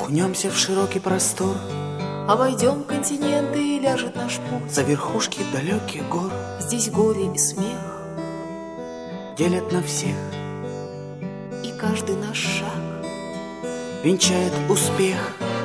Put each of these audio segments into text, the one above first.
Окунемся в широкий простор, обойдем континенты, и ляжет наш путь за верхушки далеких гор. Здесь горе и смех делят на всех, и каждый наш шаг венчает успех.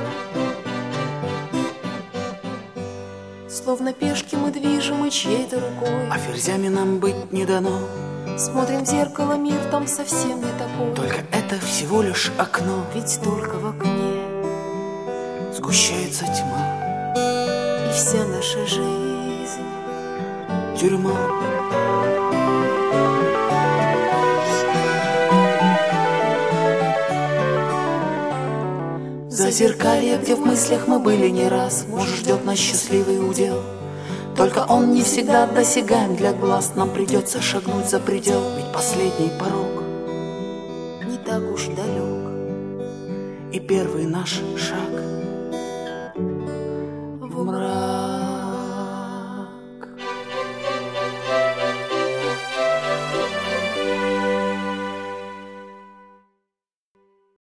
Словно пешки мы движимы чьей-то рукой, А ферзями нам быть не дано. смотрим в зеркало, мир там совсем не такой. Только это всего лишь окно, Ведь только в окне сгущается тьма, и вся наша жизнь тюрьма. Зазеркалье, где в мыслях мы были не раз, может, ждет нас счастливый удел. Только он не всегда досягаем для глаз. Нам придется шагнуть за предел, ведь последний порог не так уж далек. и первый наш шаг